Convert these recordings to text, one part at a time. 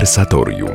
Konwersatorium.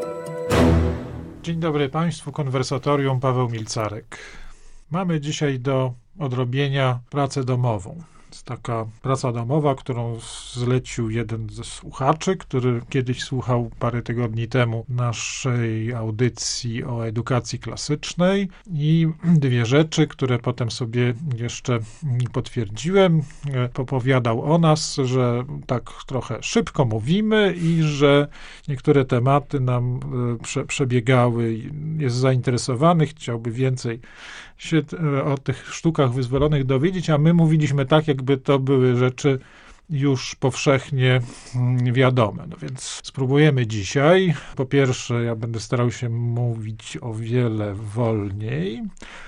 Dzień dobry Państwu, Konwersatorium, Paweł Milcarek. Mamy dzisiaj do odrobienia pracę domową. Jest taka praca domowa, którą zlecił jeden ze słuchaczy, który kiedyś słuchał parę tygodni temu naszej audycji o edukacji klasycznej i dwie rzeczy, które potem sobie jeszcze potwierdziłem. Popowiadał o nas, że tak trochę szybko mówimy i że niektóre tematy nam przebiegały. Jest zainteresowany, chciałby więcej się o tych sztukach wyzwolonych dowiedzieć, a my mówiliśmy tak, jakby to były rzeczy już powszechnie wiadome. No więc spróbujemy dzisiaj. Po pierwsze, ja będę starał się mówić o wiele wolniej,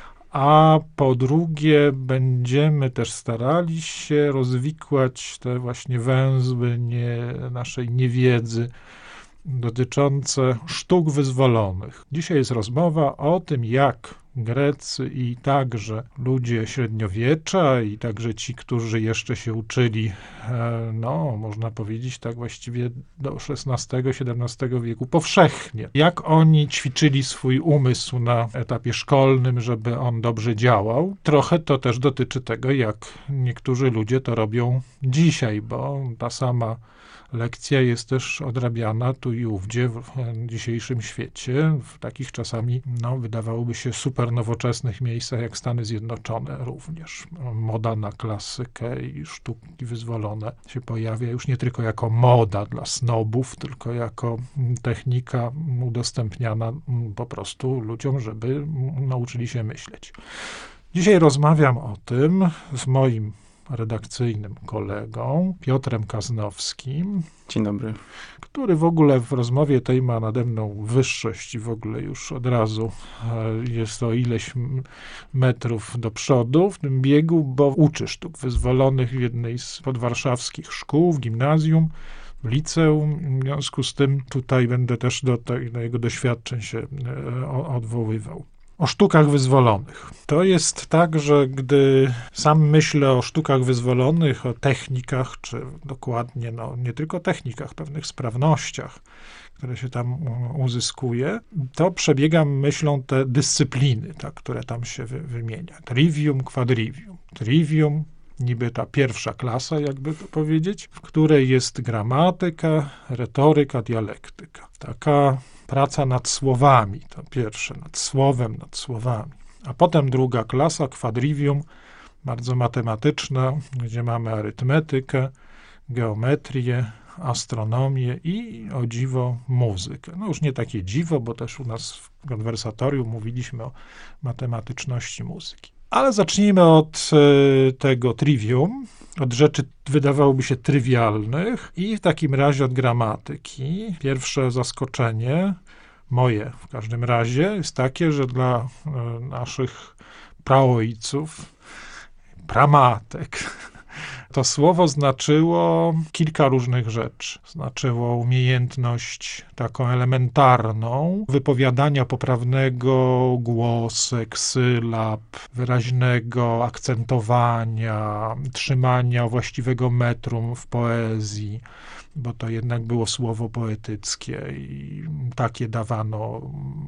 a po drugie będziemy też starali się rozwikłać te właśnie węzły naszej niewiedzy dotyczące sztuk wyzwolonych. Dzisiaj jest rozmowa o tym, jak Grecy i także ludzie średniowiecza i także ci, którzy jeszcze się uczyli, można powiedzieć tak właściwie do XVI-XVII wieku powszechnie. Jak oni ćwiczyli swój umysł na etapie szkolnym, żeby on dobrze działał. Trochę to też dotyczy tego, jak niektórzy ludzie to robią dzisiaj, bo ta sama lekcja jest też odrabiana tu i ówdzie w dzisiejszym świecie, w takich czasami, wydawałoby się super nowoczesnych miejscach jak Stany Zjednoczone również. Moda na klasykę i sztuki wyzwolone się pojawia już nie tylko jako moda dla snobów, tylko jako technika udostępniana po prostu ludziom, żeby nauczyli się myśleć. Dzisiaj rozmawiam o tym z moim redakcyjnym kolegą Piotrem Kaznowskim. Dzień dobry. Który w ogóle w rozmowie tej ma nade mną wyższość i w ogóle już od razu jest o ileś metrów do przodu w tym biegu, bo uczy sztuk wyzwolonych w jednej z podwarszawskich szkół, w gimnazjum, w liceum. W związku z tym tutaj będę też do jego doświadczeń się odwoływał. O sztukach wyzwolonych. To jest tak, że gdy sam myślę o sztukach wyzwolonych, o technikach, czy dokładnie, nie tylko technikach, pewnych sprawnościach, które się tam uzyskuje, to przebiegam myślą te dyscypliny, które tam się wymienia. Trivium, quadrivium. Trivium, niby ta pierwsza klasa, jakby to powiedzieć, w której jest gramatyka, retoryka, dialektyka. Taka praca nad słowami, to pierwsze, nad słowem, nad słowami. A potem druga klasa, quadrivium, bardzo matematyczna, gdzie mamy arytmetykę, geometrię, astronomię i, o dziwo, muzykę. Już nie takie dziwo, bo też u nas w konwersatorium mówiliśmy o matematyczności muzyki. Ale zacznijmy od tego trivium, od rzeczy wydawałoby się trywialnych i w takim razie od gramatyki. Pierwsze zaskoczenie, moje w każdym razie, jest takie, że dla naszych praojców, pramatek, to słowo znaczyło kilka różnych rzeczy. Znaczyło umiejętność taką elementarną wypowiadania poprawnego głosek, sylab, wyraźnego akcentowania, trzymania właściwego metrum w poezji, bo to jednak było słowo poetyckie i takie dawano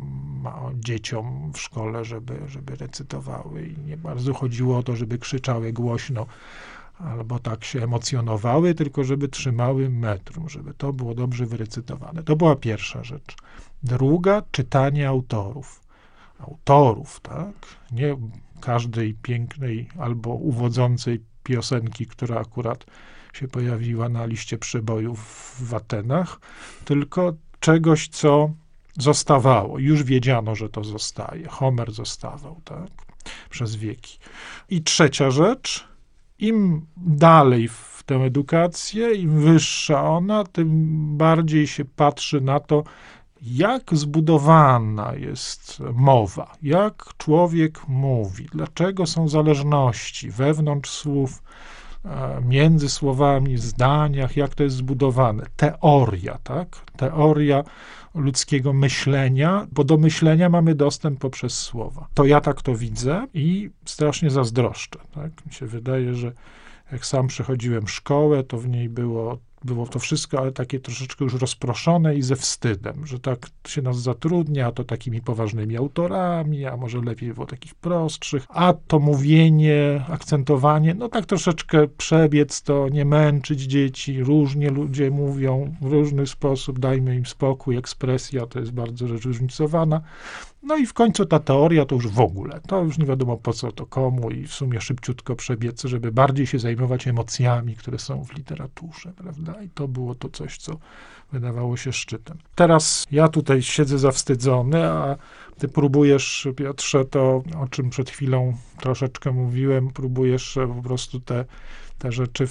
dzieciom w szkole, żeby recytowały. I nie bardzo chodziło o to, żeby krzyczały głośno, albo tak się emocjonowały, tylko żeby trzymały metrum, żeby to było dobrze wyrecytowane. To była pierwsza rzecz. Druga, czytanie autorów. Autorów, tak? Nie każdej pięknej albo uwodzącej piosenki, która akurat się pojawiła na liście przebojów w Atenach, tylko czegoś, co zostawało. Już wiedziano, że to zostaje. Homer zostawał, tak? Przez wieki. I trzecia rzecz, im dalej w tę edukację, im wyższa ona, tym bardziej się patrzy na to, jak zbudowana jest mowa, jak człowiek mówi, dlaczego są zależności wewnątrz słów, między słowami, zdaniach, jak to jest zbudowane. Teoria, tak? Teoria ludzkiego myślenia, bo do myślenia mamy dostęp poprzez słowa. To ja tak to widzę i strasznie zazdroszczę. Tak? Mi się wydaje, że jak sam przechodziłem szkołę, to w niej było było to wszystko, ale takie troszeczkę już rozproszone i ze wstydem, że tak się nas zatrudnia, a to takimi poważnymi autorami, a może lepiej było takich prostszych, a to mówienie, akcentowanie, no tak troszeczkę przebiec to, nie męczyć dzieci, różnie ludzie mówią w różny sposób, dajmy im spokój, ekspresja to jest bardzo rzecz zróżnicowana. No i w końcu ta teoria to już w ogóle, to już nie wiadomo po co to komu i w sumie szybciutko przebiec, żeby bardziej się zajmować emocjami, które są w literaturze, prawda? I to było to coś, co wydawało się szczytem. Teraz ja tutaj siedzę zawstydzony, a ty próbujesz, Piotrze, to, o czym przed chwilą troszeczkę mówiłem, próbujesz po prostu te rzeczy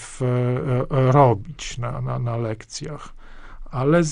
robić na lekcjach. Ale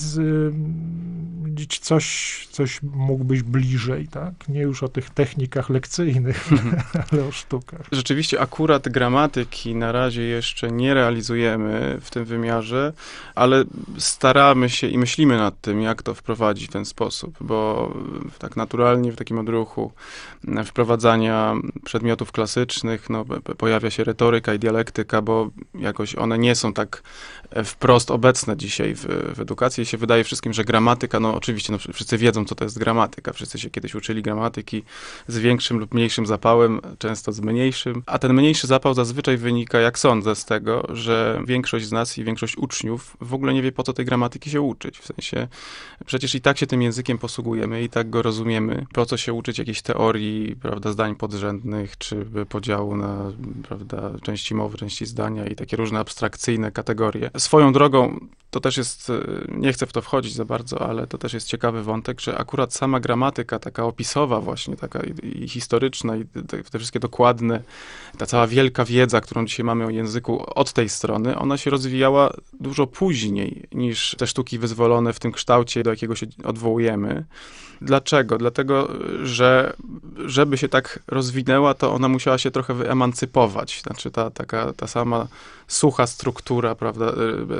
widzieć coś mógłbyś bliżej, tak? Nie już o tych technikach lekcyjnych, ale o sztukach. Rzeczywiście akurat gramatyki na razie jeszcze nie realizujemy w tym wymiarze, ale staramy się i myślimy nad tym, jak to wprowadzić w ten sposób, bo tak naturalnie w takim odruchu wprowadzania przedmiotów klasycznych, no, pojawia się retoryka i dialektyka, bo jakoś one nie są tak wprost obecne dzisiaj w edukacji. Się wydaje wszystkim, że gramatyka, no oczywiście, no, wszyscy wiedzą, co to jest gramatyka. Wszyscy się kiedyś uczyli gramatyki z większym lub mniejszym zapałem, często z mniejszym. A ten mniejszy zapał zazwyczaj wynika, jak sądzę, z tego, że większość z nas i większość uczniów w ogóle nie wie, po co tej gramatyki się uczyć. W sensie, przecież i tak się tym językiem posługujemy, i tak go rozumiemy. Po co się uczyć jakiejś teorii, prawda, zdań podrzędnych, czy podziału na, prawda, części mowy, części zdania i takie różne abstrakcyjne kategorie. Swoją drogą, to też jest, nie chcę w to wchodzić za bardzo, ale to też jest ciekawy wątek, że akurat sama gramatyka, taka opisowa właśnie, taka i historyczna, i te wszystkie dokładne, ta cała wielka wiedza, którą dzisiaj mamy o języku od tej strony, ona się rozwijała dużo później niż te sztuki wyzwolone w tym kształcie, do jakiego się odwołujemy. Dlaczego? Dlatego, że żeby się tak rozwinęła, to ona musiała się trochę wyemancypować. Znaczy ta sama sucha struktura, prawda,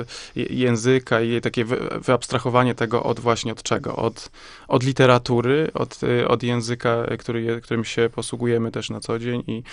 języka i takie wyabstrahowanie tego od czego? Od literatury, od języka, którym się posługujemy też na co dzień i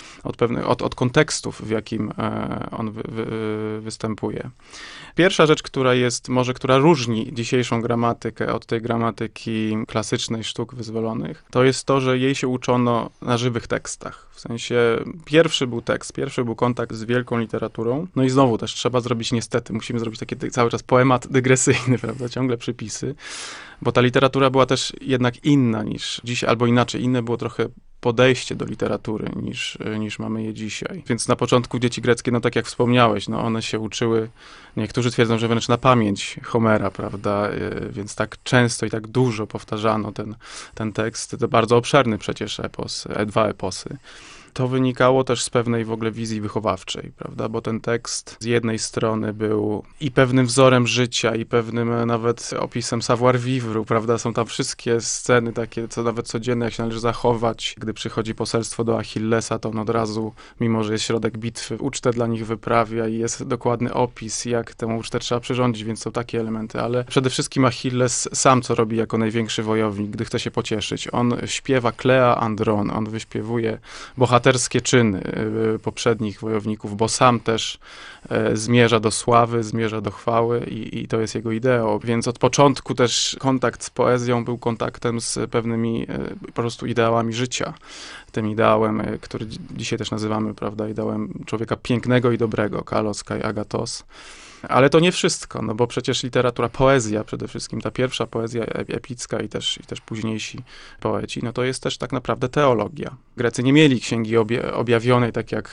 od kontekstów, w jakim on występuje. Pierwsza rzecz, która różni dzisiejszą gramatykę od tej gramatyki klasycznej sztuk wyzwolonych, to jest to, że jej się uczono na żywych tekstach. W sensie pierwszy był tekst, pierwszy był kontakt z wielką literaturą. No i znowu też trzeba zrobić, niestety, musimy zrobić taki cały czas poemat dygresyjny, prawda, ciągle przypisy, bo ta literatura była też jednak inna niż dziś, albo inaczej, inne było trochę podejście do literatury niż mamy je dzisiaj. Więc na początku dzieci greckie, no tak jak wspomniałeś, no one się uczyły, niektórzy twierdzą, że wręcz na pamięć Homera, prawda, więc tak często i tak dużo powtarzano ten tekst, to bardzo obszerny przecież epos, dwa eposy. To wynikało też z pewnej w ogóle wizji wychowawczej, prawda, bo ten tekst z jednej strony był i pewnym wzorem życia, i pewnym nawet opisem savoir-vivre, prawda, są tam wszystkie sceny takie, co nawet codzienne, jak się należy zachować. Gdy przychodzi poselstwo do Achillesa, to on od razu, mimo że jest środek bitwy, ucztę dla nich wyprawia i jest dokładny opis, jak tę ucztę trzeba przyrządzić, więc są takie elementy, ale przede wszystkim Achilles sam co robi jako największy wojownik, gdy chce się pocieszyć. On śpiewa Klea Andron, on wyśpiewuje bohaterskie czyny poprzednich wojowników, bo sam też zmierza do sławy, zmierza do chwały i to jest jego ideał. Więc od początku też kontakt z poezją był kontaktem z pewnymi po prostu ideałami życia. Tym ideałem, który dzisiaj też nazywamy, prawda, ideałem człowieka pięknego i dobrego, kalos kai agathos. Ale to nie wszystko, no bo przecież literatura, poezja przede wszystkim, ta pierwsza poezja epicka i też późniejsi poeci, no to jest też tak naprawdę teologia. Grecy nie mieli księgi objawionej,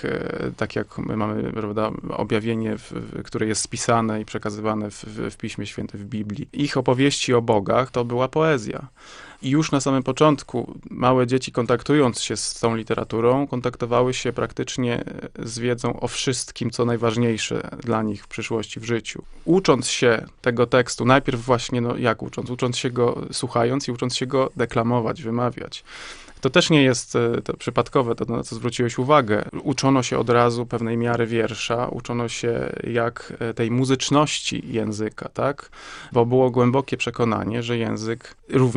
tak jak my mamy, prawda, objawienie, które jest spisane i przekazywane w Piśmie Świętym, w Biblii. Ich opowieści o bogach to była poezja. I już na samym początku małe dzieci, kontaktując się z tą literaturą, kontaktowały się praktycznie z wiedzą o wszystkim, co najważniejsze dla nich w przyszłości, w życiu. Ucząc się tego tekstu, najpierw właśnie, no jak ucząc? Ucząc się go słuchając i ucząc się go deklamować, wymawiać. To też nie jest to przypadkowe, to na co zwróciłeś uwagę. Uczono się od razu pewnej miary wiersza, uczono się jak tej muzyczności języka, tak? Bo było głębokie przekonanie, że język również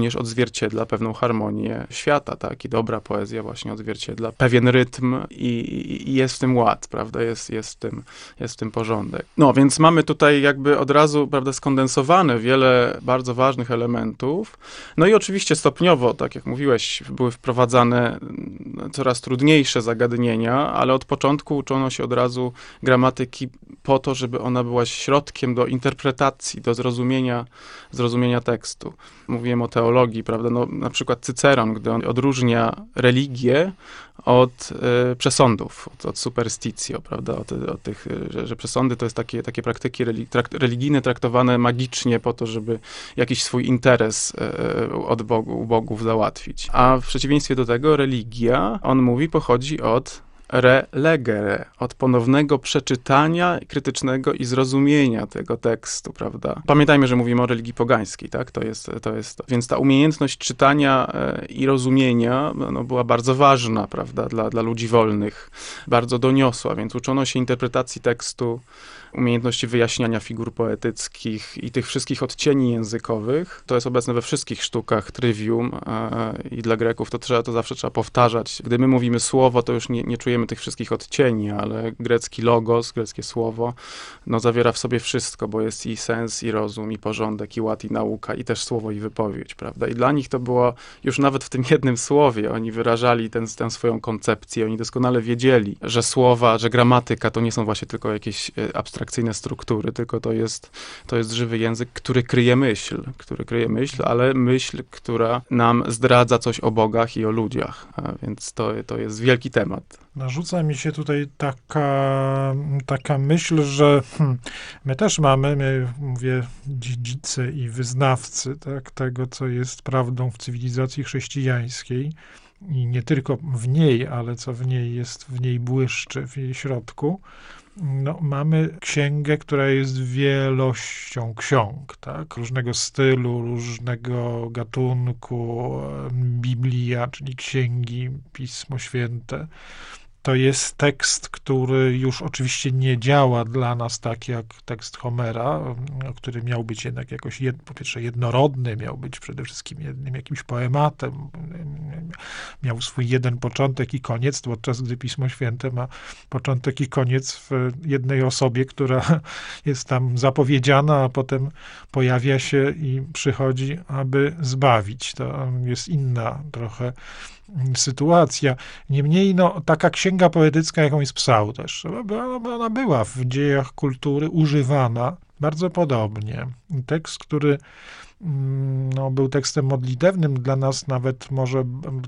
odzwierciedla pewną harmonię świata, tak? I dobra poezja właśnie odzwierciedla pewien rytm i jest w tym ład, prawda? Jest w tym porządek. No, więc mamy tutaj jakby od razu, prawda, skondensowane wiele bardzo ważnych elementów. No i oczywiście stopniowo, tak jak mówiłeś, były wprowadzane coraz trudniejsze zagadnienia, ale od początku uczono się od razu gramatyki po to, żeby ona była środkiem do interpretacji, do zrozumienia tekstu. Mówiłem o teologii, prawda? No, na przykład Cyceron, gdy on odróżnia religię od przesądów, od superstitio, prawda? Od tych, że przesądy to jest takie praktyki religijne traktowane magicznie po to, żeby jakiś swój interes u bogów załatwić. A w przeciwieństwie do tego religia, on mówi, pochodzi od relegere, od ponownego przeczytania krytycznego i zrozumienia tego tekstu, prawda? Pamiętajmy, że mówimy o religii pogańskiej, tak? To jest. Więc ta umiejętność czytania i rozumienia była bardzo ważna, prawda, dla ludzi wolnych, bardzo doniosła, więc uczono się interpretacji tekstu, umiejętności wyjaśniania figur poetyckich i tych wszystkich odcieni językowych. To jest obecne we wszystkich sztukach trivium i dla Greków to zawsze trzeba powtarzać. Gdy my mówimy słowo, to już nie czujemy tych wszystkich odcieni, ale grecki logos, greckie słowo, zawiera w sobie wszystko, bo jest i sens, i rozum, i porządek, i ład, i nauka, i też słowo, i wypowiedź, prawda? I dla nich to było już nawet w tym jednym słowie. Oni wyrażali tę swoją koncepcję. Oni doskonale wiedzieli, że słowa, że gramatyka to nie są właśnie tylko jakieś abstrakcyjne struktury, tylko to jest żywy język, który kryje myśl, ale myśl, która nam zdradza coś o bogach i o ludziach. A więc to jest wielki temat. Narzuca mi się tutaj taka myśl, że my też mamy, mówię, dziedzice i wyznawcy, tak, tego, co jest prawdą w cywilizacji chrześcijańskiej i nie tylko w niej, ale co w niej jest, w niej błyszczy, w jej środku. Mamy księgę, która jest wielością ksiąg, tak? Różnego stylu, różnego gatunku, Biblia, czyli księgi, Pismo Święte. To jest tekst, który już oczywiście nie działa dla nas tak jak tekst Homera, który miał być jednak jakoś, po pierwsze, jednorodny, miał być przede wszystkim jednym jakimś poematem, miał swój jeden początek i koniec, podczas gdy Pismo Święte ma początek i koniec w jednej osobie, która jest tam zapowiedziana, a potem pojawia się i przychodzi, aby zbawić. To jest inna trochę sytuacja. Niemniej taka księga poetycka, jaką jest Psał też, ona była w dziejach kultury używana bardzo podobnie. Tekst, który był tekstem modlitewnym, dla nas nawet może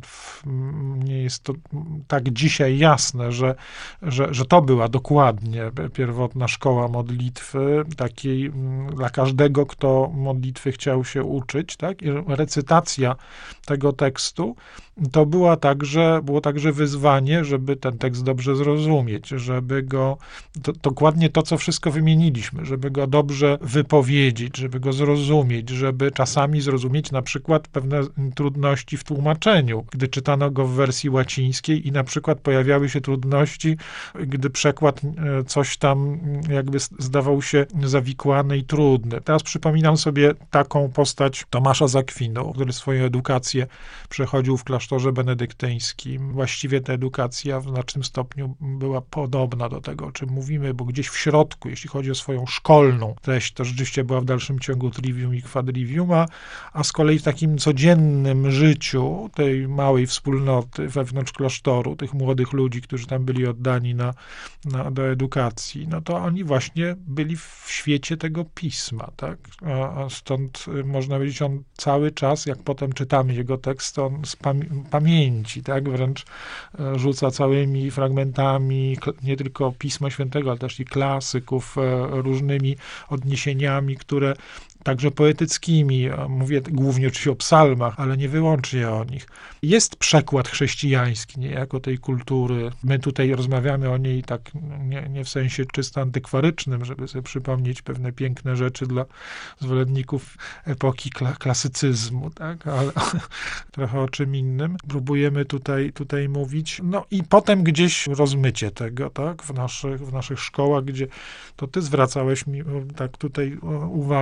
nie jest to tak dzisiaj jasne, że to była dokładnie pierwotna szkoła modlitwy, takiej dla każdego, kto modlitwy chciał się uczyć, tak? I recytacja tego tekstu to było także wyzwanie, żeby ten tekst dobrze zrozumieć, żeby go, dokładnie to, co wszystko wymieniliśmy, żeby go dobrze wypowiedzieć, żeby go zrozumieć, żeby czasami zrozumieć na przykład pewne trudności w tłumaczeniu, gdy czytano go w wersji łacińskiej i na przykład pojawiały się trudności, gdy przekład coś tam jakby zdawał się zawikłany i trudny. Teraz przypominam sobie taką postać Tomasza z Akwinu, który swoją edukację przechodził w klasztorze benedyktyńskim. Właściwie ta edukacja w znacznym stopniu była podobna do tego, o czym mówimy, bo gdzieś w środku, jeśli chodzi o swoją szkolną treść, to rzeczywiście była w dalszym ciągu trivium i quadrivium, a z kolei w takim codziennym życiu tej małej wspólnoty wewnątrz klasztoru, tych młodych ludzi, którzy tam byli oddani do edukacji, to oni właśnie byli w świecie tego pisma, tak? A stąd można powiedzieć, on cały czas, jak potem czytamy jego tekst, on z pamięci, tak? Wręcz rzuca całymi fragmentami nie tylko Pisma Świętego, ale też i klasyków, różnymi odniesieniami, które także poetyckimi, mówię głównie oczywiście o psalmach, ale nie wyłącznie o nich. Jest przekład chrześcijański niejako tej kultury. My tutaj rozmawiamy o niej tak nie w sensie czysto antykwarycznym, żeby sobie przypomnieć pewne piękne rzeczy dla zwolenników epoki klasycyzmu, tak? Ale trochę o czym innym. Próbujemy tutaj mówić. I potem gdzieś rozmycie tego, tak? W naszych szkołach, gdzie to ty zwracałeś mi tak tutaj uwagę, że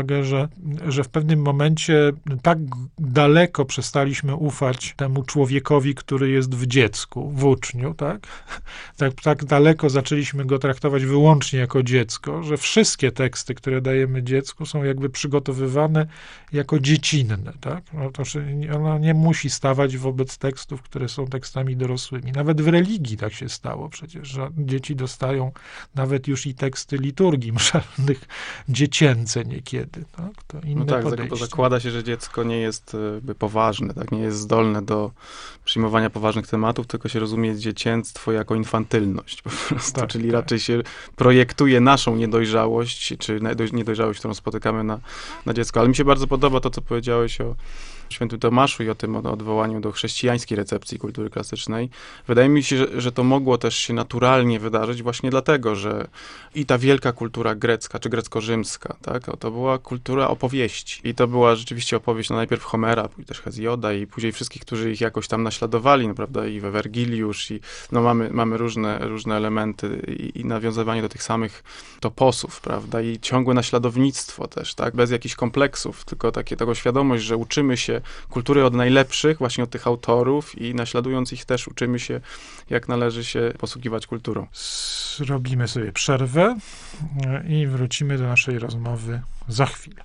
że w pewnym momencie tak daleko przestaliśmy ufać temu człowiekowi, który jest w dziecku, w uczniu, tak? Tak daleko zaczęliśmy go traktować wyłącznie jako dziecko, że wszystkie teksty, które dajemy dziecku, są jakby przygotowywane jako dziecinne, tak? No to, że ona nie musi stawać wobec tekstów, które są tekstami dorosłymi. Nawet w religii tak się stało przecież, że dzieci dostają nawet już i teksty liturgii mszalnych dziecięce niekiedy, tak? To inne podejście. Bo zakłada się, że dziecko nie jest poważne, tak? Nie jest zdolne do przyjmowania poważnych tematów, tylko się rozumie dziecięctwo jako infantylność po prostu, Tak, czyli tak. raczej się projektuje naszą niedojrzałość, czy niedojrzałość, którą spotykamy na dziecko. Ale mi się bardzo podoba to, co powiedziałeś o świętym Tomaszu i o tym odwołaniu do chrześcijańskiej recepcji kultury klasycznej. Wydaje mi się, że to mogło też się naturalnie wydarzyć właśnie dlatego, że i ta wielka kultura grecka, czy grecko-rzymska, tak, to była kultura opowieści. I to była rzeczywiście opowieść, najpierw Homera, później też Hezjoda i później wszystkich, którzy ich jakoś tam naśladowali, no, prawda, i Wergiliusz, i mamy różne elementy i nawiązywanie do tych samych toposów, prawda, i ciągłe naśladownictwo też, tak, bez jakichś kompleksów, tylko tego świadomość, że uczymy się kultury od najlepszych, właśnie od tych autorów i naśladując ich też uczymy się, jak należy się posługiwać kulturą. Zrobimy sobie przerwę i wrócimy do naszej rozmowy za chwilę.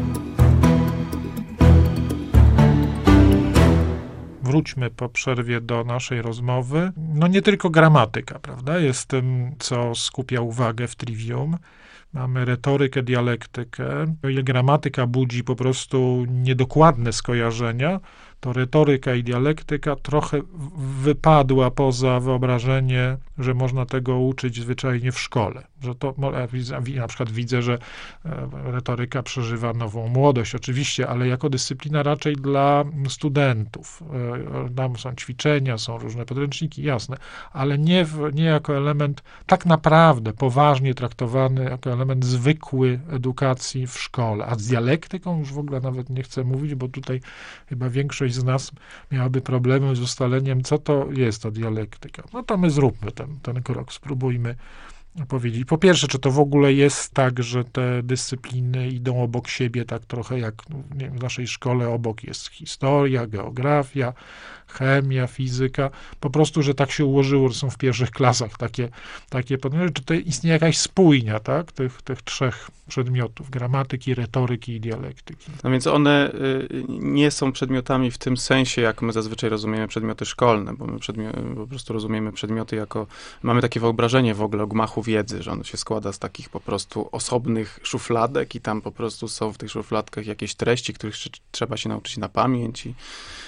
Wróćmy po przerwie do naszej rozmowy. No nie tylko gramatyka, prawda, jest tym, co skupia uwagę w Trivium. Mamy retorykę, dialektykę. O ile gramatyka budzi po prostu niedokładne skojarzenia, to retoryka i dialektyka trochę wypadła poza wyobrażenie, że można tego uczyć zwyczajnie w szkole. Że to, na przykład widzę, że retoryka przeżywa nową młodość, oczywiście, ale jako dyscyplina raczej dla studentów. Tam są ćwiczenia, są różne podręczniki, jasne, ale nie jako element tak naprawdę poważnie traktowany, jako element zwykły edukacji w szkole. A z dialektyką już w ogóle nawet nie chcę mówić, bo tutaj chyba większość z nas miałaby problemy z ustaleniem, co to jest ta dialektyka. No to my zróbmy ten krok, spróbujmy powiedzieć. Po pierwsze, czy to w ogóle jest tak, że te dyscypliny idą obok siebie, tak trochę jak nie wiem, w naszej szkole obok jest historia, geografia, chemia, fizyka. Po prostu, że tak się ułożyło, że są w pierwszych klasach takie podmioty. Czy to istnieje jakaś spójnia, tak? Tych trzech przedmiotów, gramatyki, retoryki i dialektyki. No więc one nie są przedmiotami w tym sensie, jak my zazwyczaj rozumiemy przedmioty szkolne, bo my po prostu rozumiemy przedmioty jako, mamy takie wyobrażenie w ogóle o gmachu wiedzy, że on się składa z takich po prostu osobnych szufladek i tam po prostu są w tych szufladkach jakieś treści, których trzeba się nauczyć na pamięć i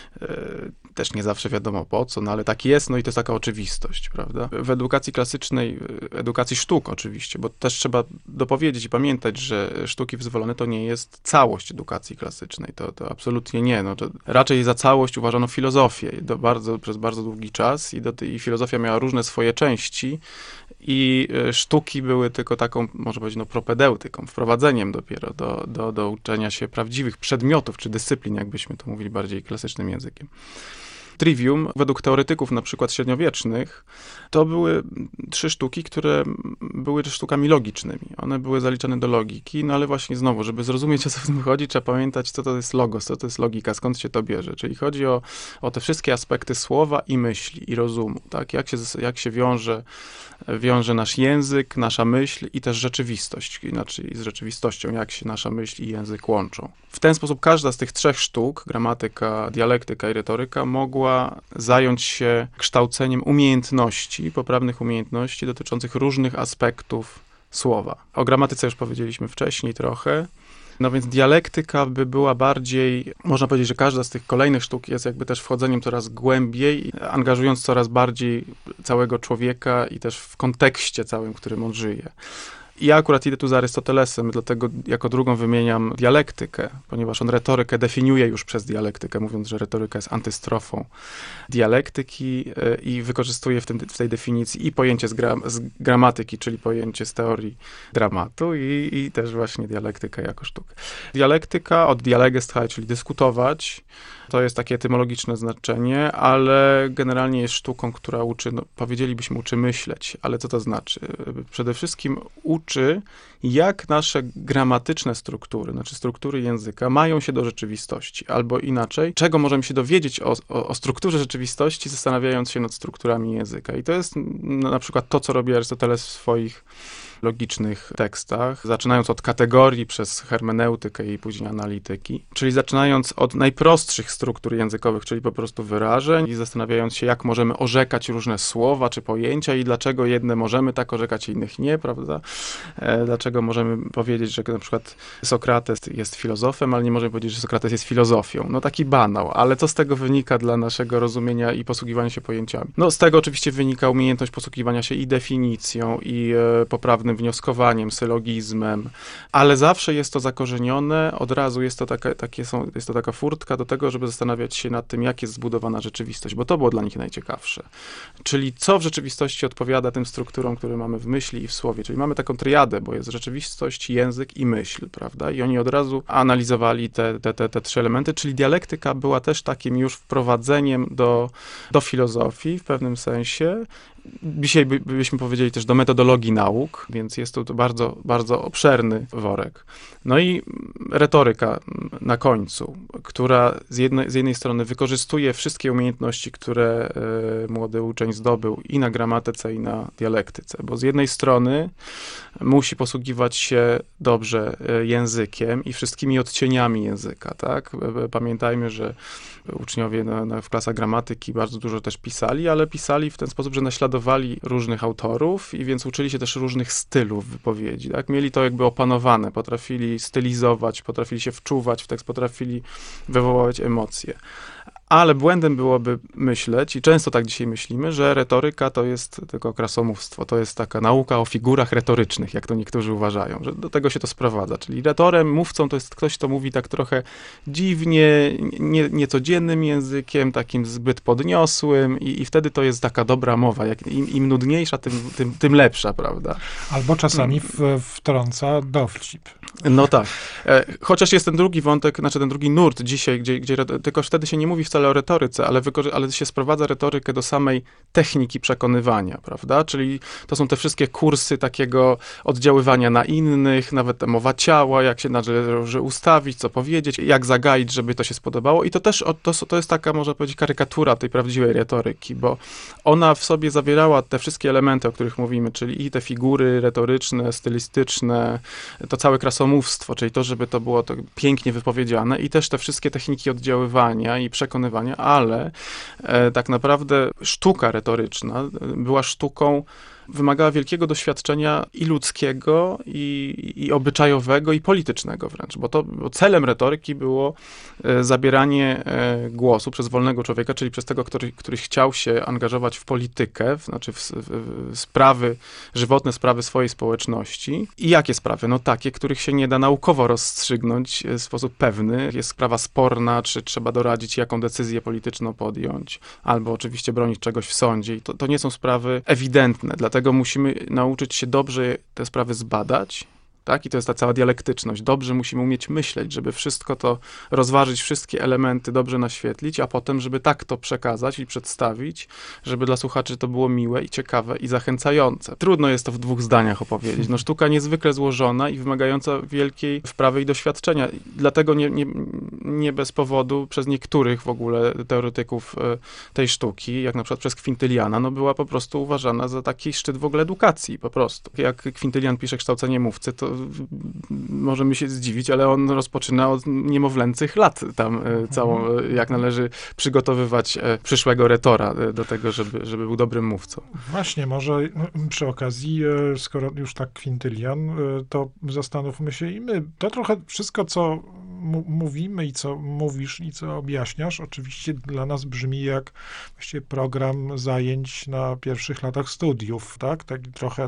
też nie zawsze wiadomo po co, no ale tak jest, no i to jest taka oczywistość, prawda? W edukacji klasycznej, edukacji sztuk oczywiście, bo też trzeba dopowiedzieć i pamiętać, że sztuki wyzwolone to nie jest całość edukacji klasycznej, to absolutnie nie, no to raczej za całość uważano filozofię przez bardzo długi czas i filozofia miała różne swoje części i sztuki były tylko taką, można powiedzieć, propedeutyką, wprowadzeniem dopiero do uczenia się prawdziwych przedmiotów czy dyscyplin, jakbyśmy to mówili bardziej klasycznym językiem. Trivium, według teoretyków na przykład średniowiecznych, to były 3 sztuki, które były sztukami logicznymi. One były zaliczane do logiki, no ale właśnie znowu, żeby zrozumieć, o co w tym chodzi, trzeba pamiętać, co to jest logos, co to jest logika, skąd się to bierze. Czyli chodzi o te wszystkie aspekty słowa i myśli, i rozumu, tak? Jak się wiąże nasz język, nasza myśl i też rzeczywistość, inaczej z rzeczywistością, jak się nasza myśl i język łączą. W ten sposób każda z tych 3 sztuk, gramatyka, dialektyka i retoryka, mogła zająć się kształceniem umiejętności, poprawnych umiejętności dotyczących różnych aspektów słowa. O gramatyce już powiedzieliśmy wcześniej trochę. No więc dialektyka by była bardziej, można powiedzieć, że każda z tych kolejnych sztuk jest jakby też wchodzeniem coraz głębiej, angażując coraz bardziej całego człowieka i też w kontekście całym, w którym on żyje. I ja akurat idę tu za Arystotelesem, dlatego jako drugą wymieniam dialektykę, ponieważ on retorykę definiuje już przez dialektykę, mówiąc, że retoryka jest antystrofą dialektyki i wykorzystuje w tej definicji i pojęcie z gramatyki, czyli pojęcie z teorii dramatu i też właśnie dialektykę jako sztukę. Dialektyka od dialegestchai, czyli dyskutować, to jest takie etymologiczne znaczenie, ale generalnie jest sztuką, która uczy, powiedzielibyśmy, uczy myśleć, ale co to znaczy? Przede wszystkim uczy uczy, jak nasze gramatyczne struktury, znaczy struktury języka, mają się do rzeczywistości. Albo inaczej, czego możemy się dowiedzieć o strukturze rzeczywistości, zastanawiając się nad strukturami języka. I to jest na przykład to, co robi Arystoteles w swoich logicznych tekstach, zaczynając od kategorii przez hermeneutykę i później analityki, czyli zaczynając od najprostszych struktur językowych, czyli po prostu wyrażeń i zastanawiając się, jak możemy orzekać różne słowa czy pojęcia i dlaczego jedne możemy tak orzekać, innych nie, prawda? Dlaczego możemy powiedzieć, że na przykład Sokrates jest filozofem, ale nie możemy powiedzieć, że Sokrates jest filozofią. No taki banał, ale co z tego wynika dla naszego rozumienia i posługiwania się pojęciami? No z tego oczywiście wynika umiejętność posługiwania się i definicją, i poprawnym wnioskowaniem, sylogizmem, ale zawsze jest to zakorzenione, od razu jest to taka furtka do tego, żeby zastanawiać się nad tym, jak jest zbudowana rzeczywistość, bo to było dla nich najciekawsze. Czyli co w rzeczywistości odpowiada tym strukturom, które mamy w myśli i w słowie. Czyli mamy taką triadę, bo jest rzeczywistość, język i myśl, prawda? I oni od razu analizowali te trzy elementy, czyli dialektyka była też takim już wprowadzeniem do filozofii w pewnym sensie. Dzisiaj byśmy powiedzieli też do metodologii nauk, więc jest to bardzo, bardzo obszerny worek. No i retoryka na końcu, która z jednej strony wykorzystuje wszystkie umiejętności, które młody uczeń zdobył i na gramatyce, i na dialektyce, bo z jednej strony musi posługiwać się dobrze językiem i wszystkimi odcieniami języka, tak? Pamiętajmy, że uczniowie w klasach gramatyki bardzo dużo też pisali, ale pisali w ten sposób, że naśladowali różnych autorów i więc uczyli się też różnych stylów wypowiedzi, tak? Mieli to jakby opanowane, potrafili stylizować, potrafili się wczuwać w tekst, potrafili wywoływać emocje. Ale błędem byłoby myśleć, i często tak dzisiaj myślimy, że retoryka to jest tylko krasomówstwo, to jest taka nauka o figurach retorycznych, jak to niektórzy uważają, że do tego się to sprowadza. Czyli retorem, mówcą to jest ktoś, kto mówi tak trochę dziwnie, niecodziennym językiem, takim zbyt podniosłym i wtedy to jest taka dobra mowa. Jak im nudniejsza, tym lepsza, prawda? Albo czasami wtrąca dowcip. No tak. Chociaż jest ten drugi wątek, znaczy ten drugi nurt dzisiaj, gdzie tylko wtedy się nie mówi wcale o retoryce, ale się sprowadza retorykę do samej techniki przekonywania, prawda? Czyli to są te wszystkie kursy takiego oddziaływania na innych, nawet mowa ciała, jak się należy ustawić, co powiedzieć, jak zagaić, żeby to się spodobało. I to też to jest taka, można powiedzieć, karykatura tej prawdziwej retoryki, bo ona w sobie zawierała te wszystkie elementy, o których mówimy, czyli i te figury retoryczne, stylistyczne, to całe krasomówstwo, czyli to, żeby to było to pięknie wypowiedziane i też te wszystkie techniki oddziaływania i przekonywania, ale tak naprawdę sztuka retoryczna była sztuką, wymagała wielkiego doświadczenia i ludzkiego, i obyczajowego, i politycznego wręcz, bo celem retoryki było zabieranie głosu przez wolnego człowieka, czyli przez tego, który chciał się angażować w politykę, znaczy w sprawy, żywotne sprawy swojej społeczności. I jakie sprawy? No takie, których się nie da naukowo rozstrzygnąć w sposób pewny. Jest sprawa sporna, czy trzeba doradzić, jaką decyzję polityczną podjąć, albo oczywiście bronić czegoś w sądzie. I to nie są sprawy ewidentne, dlatego musimy nauczyć się dobrze te sprawy zbadać, tak? I to jest ta cała dialektyczność. Dobrze musimy umieć myśleć, żeby wszystko to rozważyć, wszystkie elementy dobrze naświetlić, a potem, żeby tak to przekazać i przedstawić, żeby dla słuchaczy to było miłe i ciekawe i zachęcające. Trudno jest to w 2 zdaniach opowiedzieć. No, sztuka niezwykle złożona i wymagająca wielkiej wprawy i doświadczenia. Dlatego nie bez powodu przez niektórych w ogóle teoretyków tej sztuki, jak na przykład przez Kwintyliana, no była po prostu uważana za taki szczyt w ogóle edukacji, po prostu. Jak Kwintylian pisze Kształcenie mówcy, to możemy się zdziwić, ale on rozpoczyna od niemowlęcych lat tam jak należy przygotowywać przyszłego retora do tego, żeby był dobrym mówcą. Właśnie, może przy okazji, skoro już tak Kwintylian, to zastanówmy się i my. To trochę wszystko, co mówimy i co mówisz i co objaśniasz, oczywiście dla nas brzmi jak właściwie program zajęć na pierwszych latach studiów, tak? Taki trochę,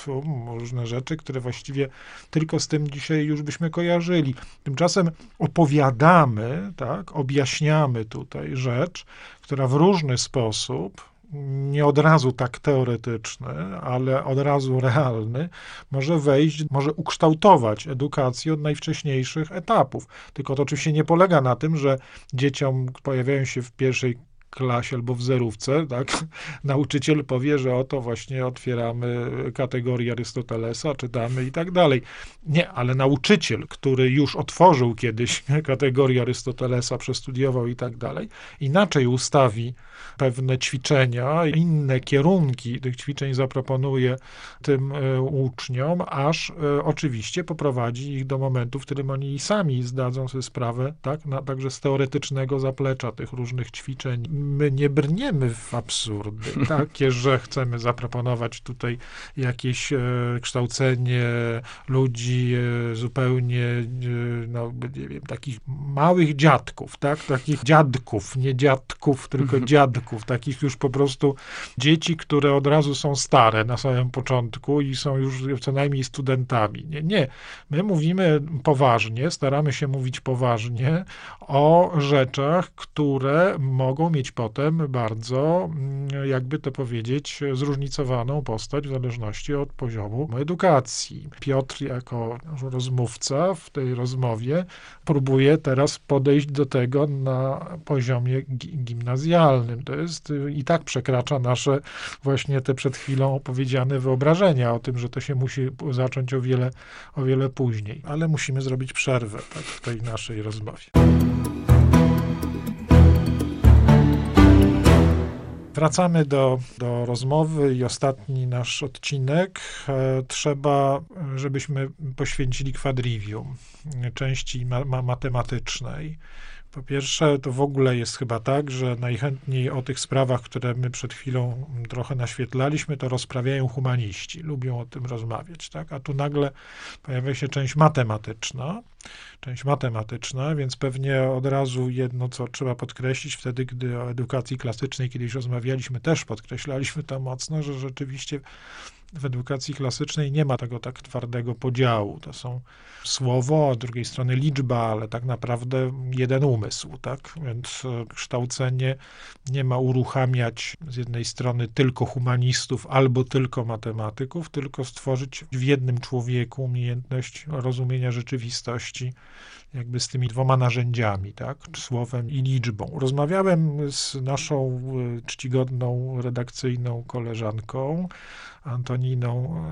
różne rzeczy, które właściwie tylko z tym dzisiaj już byśmy kojarzyli. Tymczasem opowiadamy, tak? Objaśniamy tutaj rzecz, która w różny sposób, nie od razu tak teoretyczny, ale od razu realny, może wejść, może ukształtować edukację od najwcześniejszych etapów. Tylko to oczywiście nie polega na tym, że dzieciom pojawiają się w pierwszej klasie albo w zerówce, tak, nauczyciel powie, że oto właśnie otwieramy kategorię Arystotelesa, czytamy i tak dalej. Nie, ale nauczyciel, który już otworzył kiedyś kategorię Arystotelesa, przestudiował i tak dalej, inaczej ustawi pewne ćwiczenia, inne kierunki tych ćwiczeń zaproponuje tym uczniom, aż oczywiście poprowadzi ich do momentu, w którym oni sami zdadzą sobie sprawę, tak, także z teoretycznego zaplecza tych różnych ćwiczeń. My nie brniemy w absurdy takie, że chcemy zaproponować tutaj jakieś kształcenie ludzi zupełnie, no nie wiem, takich małych dziadków, tak, takich dziadków, nie dziadków, tylko dziadków, takich już po prostu dzieci, które od razu są stare na samym początku i są już co najmniej studentami. Nie. My mówimy poważnie, staramy się mówić poważnie o rzeczach, które mogą mieć potem bardzo, jakby to powiedzieć, zróżnicowaną postać w zależności od poziomu edukacji. Piotr jako rozmówca w tej rozmowie próbuje teraz podejść do tego na poziomie gimnazjalnym. To jest i tak przekracza nasze właśnie te przed chwilą opowiedziane wyobrażenia o tym, że to się musi zacząć o wiele później. Ale musimy zrobić przerwę tak, w tej naszej rozmowie. Wracamy do rozmowy i ostatni nasz odcinek. Trzeba, żebyśmy poświęcili quadrivium, części matematycznej. Po pierwsze, to w ogóle jest chyba tak, że najchętniej o tych sprawach, które my przed chwilą trochę naświetlaliśmy, to rozprawiają humaniści, lubią o tym rozmawiać, tak? A tu nagle pojawia się część matematyczna, więc pewnie od razu jedno, co trzeba podkreślić, wtedy, gdy o edukacji klasycznej kiedyś rozmawialiśmy, też podkreślaliśmy to mocno, że rzeczywiście w edukacji klasycznej nie ma tego tak twardego podziału. To są słowo, a z drugiej strony liczba, ale tak naprawdę jeden umysł, tak? Więc kształcenie nie ma uruchamiać z jednej strony tylko humanistów albo tylko matematyków, tylko stworzyć w jednym człowieku umiejętność rozumienia rzeczywistości jakby z tymi dwoma narzędziami, tak? Słowem i liczbą. Rozmawiałem z naszą czcigodną redakcyjną koleżanką Antoniną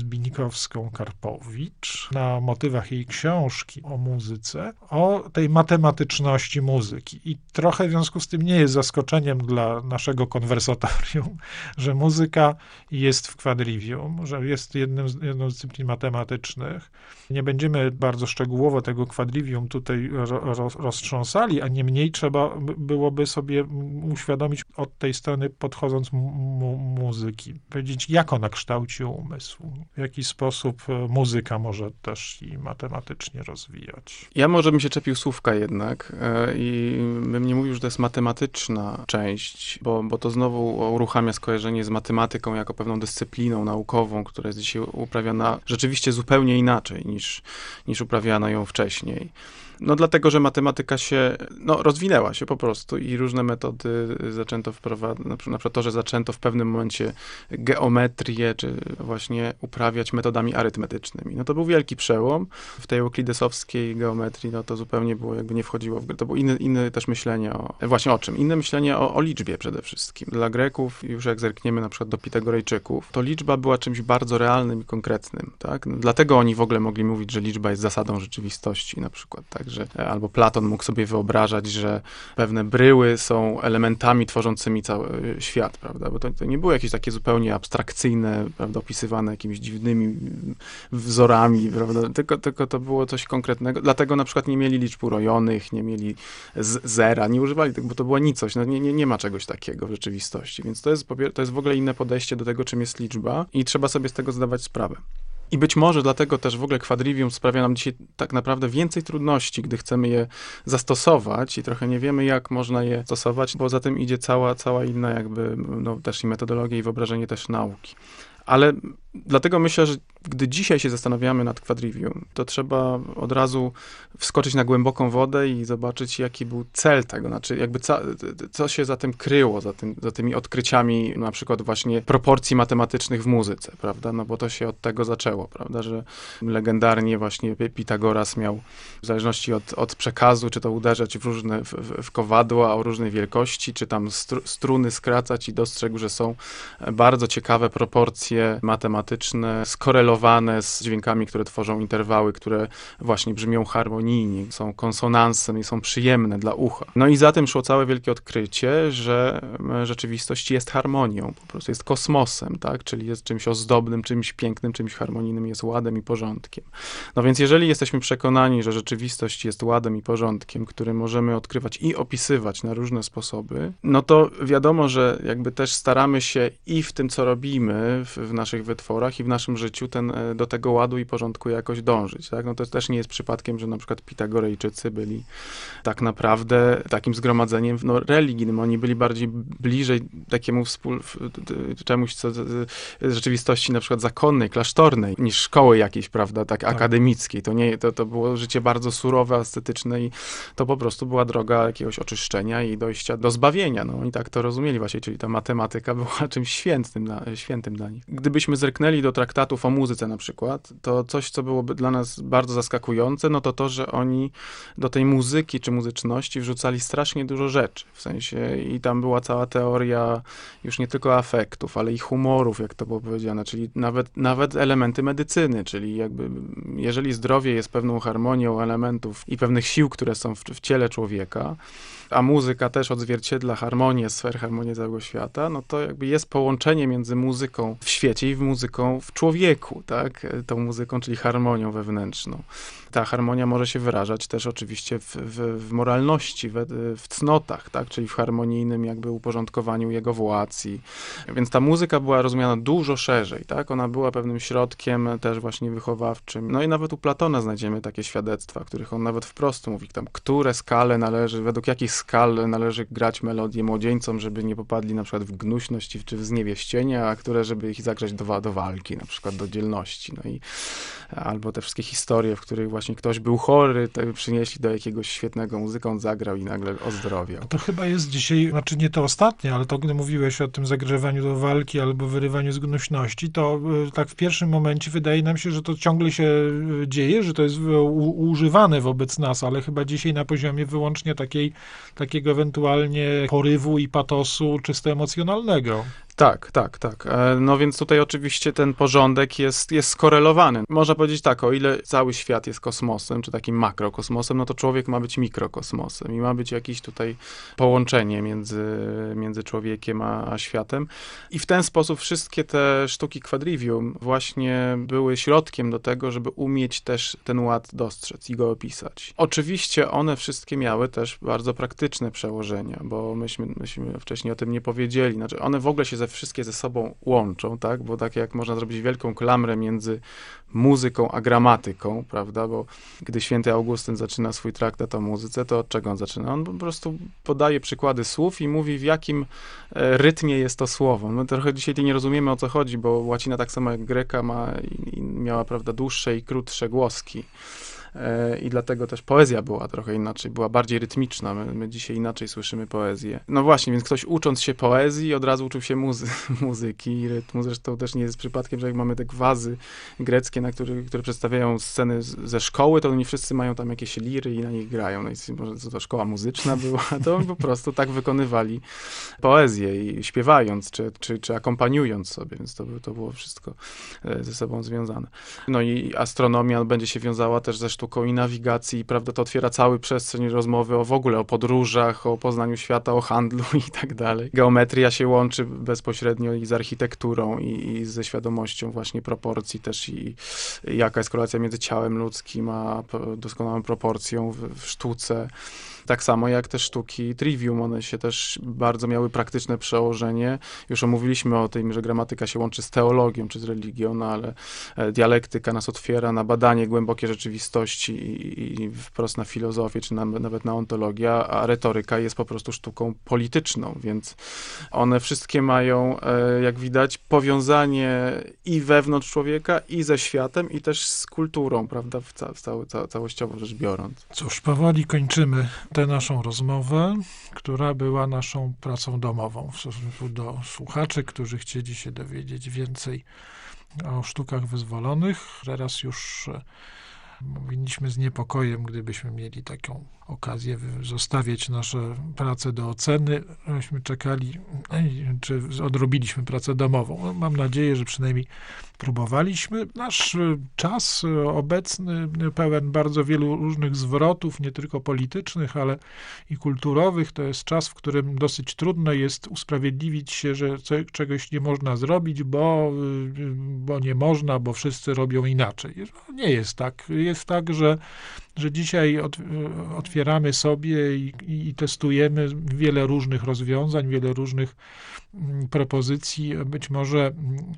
Zbińkowską-Karpowicz na motywach jej książki o muzyce, o tej matematyczności muzyki. I trochę w związku z tym nie jest zaskoczeniem dla naszego konwersatorium, że muzyka jest w quadrivium, że jest jedną z dyscyplin matematycznych. Nie będziemy bardzo szczegółowo tego quadrivium tutaj roztrząsali, a niemniej trzeba byłoby sobie uświadomić od tej strony, podchodząc muzyki, powiedzieć, jak ona kształci umysł, w jaki sposób muzyka może też i matematycznie rozwijać. Ja może bym się czepił słówka jednak i bym nie mówił, że to jest matematyczna część, bo to znowu uruchamia skojarzenie z matematyką jako pewną dyscypliną naukową, która jest dzisiaj uprawiana rzeczywiście zupełnie inaczej niż uprawiano ją wcześniej. No dlatego, że matematyka się, rozwinęła się po prostu i różne metody zaczęto wprowadzać, na przykład to, że zaczęto w pewnym momencie geometrię, czy właśnie uprawiać metodami arytmetycznymi. No to był wielki przełom. W tej euklidesowskiej geometrii, to zupełnie było, jakby nie wchodziło w grę. To było inne też myślenie o czym? Inne myślenie o liczbie przede wszystkim. Dla Greków, już jak zerkniemy na przykład do Pitagorejczyków, to liczba była czymś bardzo realnym i konkretnym, tak? No, dlatego oni w ogóle mogli mówić, że liczba jest zasadą rzeczywistości na przykład, tak? Albo Platon mógł sobie wyobrażać, że pewne bryły są elementami tworzącymi cały świat, prawda? Bo to nie było jakieś takie zupełnie abstrakcyjne, prawda, opisywane jakimiś dziwnymi wzorami, prawda? Tylko to było coś konkretnego. Dlatego na przykład nie mieli liczb urojonych, nie mieli zera, nie używali tego, bo to była nicość. Nie ma czegoś takiego w rzeczywistości. Więc to jest w ogóle inne podejście do tego, czym jest liczba i trzeba sobie z tego zdawać sprawę. I być może dlatego też w ogóle quadrivium sprawia nam dzisiaj tak naprawdę więcej trudności, gdy chcemy je zastosować i trochę nie wiemy, jak można je stosować, bo za tym idzie cała inna jakby, też i metodologia i wyobrażenie też nauki. Ale dlatego myślę, że Gdy dzisiaj się zastanawiamy nad quadrivium, to trzeba od razu wskoczyć na głęboką wodę i zobaczyć, jaki był cel tego, znaczy jakby co się za tym kryło, za tymi odkryciami na przykład właśnie proporcji matematycznych w muzyce, prawda? No bo to się od tego zaczęło, prawda? Że legendarnie właśnie Pitagoras miał, w zależności od przekazu, czy to uderzać w kowadła o różnej wielkości, czy tam struny skracać i dostrzegł, że są bardzo ciekawe proporcje matematyczne, skorelowane z dźwiękami, które tworzą interwały, które właśnie brzmią harmonijnie, są konsonansem i są przyjemne dla ucha. No i za tym szło całe wielkie odkrycie, że rzeczywistość jest harmonią, po prostu jest kosmosem, tak? Czyli jest czymś ozdobnym, czymś pięknym, czymś harmonijnym, jest ładem i porządkiem. No więc jeżeli jesteśmy przekonani, że rzeczywistość jest ładem i porządkiem, który możemy odkrywać i opisywać na różne sposoby, no to wiadomo, że jakby też staramy się i w tym, co robimy w naszych wytworach i w naszym życiu do tego ładu i porządku jakoś dążyć, tak? No to też nie jest przypadkiem, że na przykład Pitagorejczycy byli tak naprawdę takim zgromadzeniem religijnym. Oni byli bardziej bliżej takiemu czemuś, co rzeczywistości na przykład zakonnej, klasztornej, niż szkoły jakiejś, prawda, tak akademickiej. To było życie bardzo surowe, ascetyczne i to po prostu była droga jakiegoś oczyszczenia i dojścia do zbawienia. No oni tak to rozumieli właśnie, czyli ta matematyka była czymś świętym dla nich. Gdybyśmy zerknęli do traktatów o muzyce na przykład, to coś, co byłoby dla nas bardzo zaskakujące, no to, że oni do tej muzyki czy muzyczności wrzucali strasznie dużo rzeczy. W sensie i tam była cała teoria już nie tylko afektów, ale i humorów, jak to było powiedziane, czyli nawet elementy medycyny, czyli jakby jeżeli zdrowie jest pewną harmonią elementów i pewnych sił, które są w ciele człowieka, a muzyka też odzwierciedla harmonię sfer, harmonię całego świata, no to jakby jest połączenie między muzyką w świecie i muzyką w człowieku, tak? Tą muzyką, czyli harmonią wewnętrzną. Ta harmonia może się wyrażać też oczywiście w moralności, w cnotach, tak? Czyli w harmonijnym jakby uporządkowaniu jego władz. Więc ta muzyka była rozumiana dużo szerzej, tak? Ona była pewnym środkiem też właśnie wychowawczym. No i nawet u Platona znajdziemy takie świadectwa, w których on nawet wprost mówi tam, według jakich skal należy grać melodię młodzieńcom, żeby nie popadli na przykład w gnuśność czy w zniewieścienie, a które, żeby ich zagrzać do walki, na przykład do dzielności. No i albo te wszystkie historie, w których właśnie ktoś był chory, to przynieśli do jakiegoś świetnego muzyka, on zagrał i nagle ozdrowiał. To chyba jest dzisiaj, znaczy nie to ostatnie, ale to, gdy mówiłeś o tym zagrzewaniu do walki albo wyrywaniu z gnuśności, to tak w pierwszym momencie wydaje nam się, że to ciągle się dzieje, że to jest używane wobec nas, ale chyba dzisiaj na poziomie wyłącznie takiego ewentualnie porywu i patosu czysto emocjonalnego. Tak. No więc tutaj oczywiście ten porządek jest skorelowany. Można powiedzieć tak, o ile cały świat jest kosmosem, czy takim makrokosmosem, no to człowiek ma być mikrokosmosem i ma być jakieś tutaj połączenie między człowiekiem a światem. I w ten sposób wszystkie te sztuki quadrivium właśnie były środkiem do tego, żeby umieć też ten ład dostrzec i go opisać. Oczywiście one wszystkie miały też bardzo praktyczne przełożenia, bo myśmy wcześniej o tym nie powiedzieli. Znaczy one w ogóle się wszystkie ze sobą łączą, tak? Bo tak jak można zrobić wielką klamrę między muzyką a gramatyką, prawda? Bo gdy święty Augustyn zaczyna swój traktat o muzyce, to od czego on zaczyna? On po prostu podaje przykłady słów i mówi, w jakim rytmie jest to słowo. My trochę dzisiaj nie rozumiemy, o co chodzi, bo łacina tak samo jak greka miała, prawda, dłuższe i krótsze głoski. I dlatego też poezja była trochę inaczej, była bardziej rytmiczna. My dzisiaj inaczej słyszymy poezję. No właśnie, więc ktoś ucząc się poezji od razu uczył się muzyki i rytmu. Zresztą też nie jest przypadkiem, że jak mamy te gwazy greckie, które przedstawiają sceny ze szkoły, to oni wszyscy mają tam jakieś liry i na nich grają. No i może co to szkoła muzyczna była, to oni po prostu tak wykonywali poezję i śpiewając, czy akompaniując sobie, więc to było wszystko ze sobą związane. No i astronomia będzie się wiązała też ze sztuką i nawigacji, prawda, to otwiera cały przestrzeń rozmowy w ogóle o podróżach, o poznaniu świata, o handlu i tak dalej. Geometria się łączy bezpośrednio i z architekturą i ze świadomością właśnie proporcji też i jaka jest korelacja między ciałem ludzkim a doskonałą proporcją w sztuce. Tak samo jak te sztuki trivium, one się też bardzo miały praktyczne przełożenie. Już omówiliśmy o tym, że gramatyka się łączy z teologią czy z religią, no ale dialektyka nas otwiera na badanie głębokiej rzeczywistości i wprost na filozofię, czy nawet na ontologię, a retoryka jest po prostu sztuką polityczną, więc one wszystkie mają, jak widać, powiązanie i wewnątrz człowieka, i ze światem, i też z kulturą, prawda, całościowo rzecz biorąc. Cóż, powoli kończymy tę naszą rozmowę, która była naszą pracą domową w stosunku do słuchaczy, którzy chcieli się dowiedzieć więcej o sztukach wyzwolonych. Teraz już powinniśmy z niepokojem, gdybyśmy mieli taką okazję, zostawiać nasze prace do oceny. Myśmy czekali, czy odrobiliśmy pracę domową. Mam nadzieję, że przynajmniej próbowaliśmy. Nasz czas obecny pełen bardzo wielu różnych zwrotów, nie tylko politycznych, ale i kulturowych. To jest czas, w którym dosyć trudno jest usprawiedliwić się, że czegoś nie można zrobić, bo nie można, bo wszyscy robią inaczej. Nie jest tak. Jest tak, że dzisiaj otwieramy sobie i testujemy wiele różnych rozwiązań, wiele różnych propozycji. Być może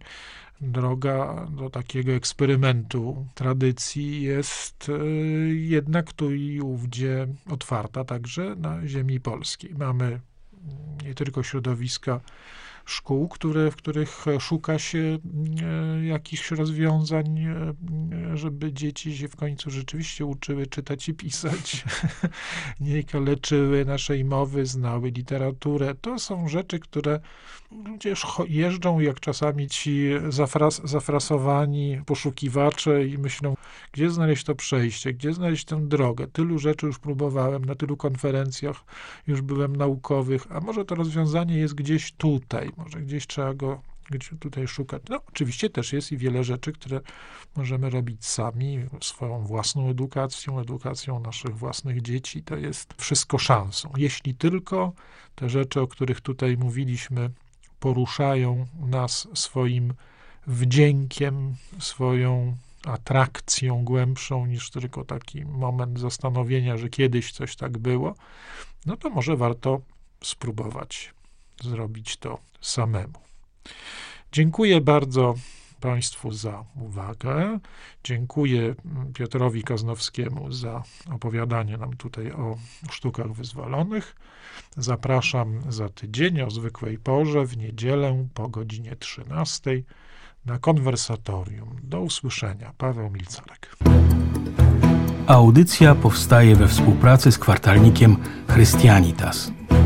droga do takiego eksperymentu tradycji jest jednak tu i ówdzie otwarta także na ziemi polskiej. Mamy nie tylko środowiska szkół, w których szuka się jakichś rozwiązań, żeby dzieci się w końcu rzeczywiście uczyły czytać i pisać, nie kaleczyły naszej mowy, znały literaturę. To są rzeczy, które ludzie jeżdżą jak czasami ci zafrasowani poszukiwacze i myślą, gdzie znaleźć to przejście, gdzie znaleźć tę drogę. Tylu rzeczy już próbowałem, na tylu konferencjach już byłem naukowych, a może to rozwiązanie jest gdzieś tutaj, może gdzieś trzeba go tutaj szukać. No, oczywiście też jest i wiele rzeczy, które możemy robić sami, swoją własną edukacją naszych własnych dzieci. To jest wszystko szansą. Jeśli tylko te rzeczy, o których tutaj mówiliśmy, poruszają nas swoim wdziękiem, swoją atrakcją głębszą niż tylko taki moment zastanowienia, że kiedyś coś tak było, no to może warto spróbować zrobić to samemu. Dziękuję bardzo Państwu za uwagę. Dziękuję Piotrowi Koznowskiemu za opowiadanie nam tutaj o sztukach wyzwolonych. Zapraszam za tydzień o zwykłej porze, w niedzielę po godzinie 13 na konwersatorium. Do usłyszenia. Paweł Milcarek. Audycja powstaje we współpracy z kwartalnikiem Christianitas.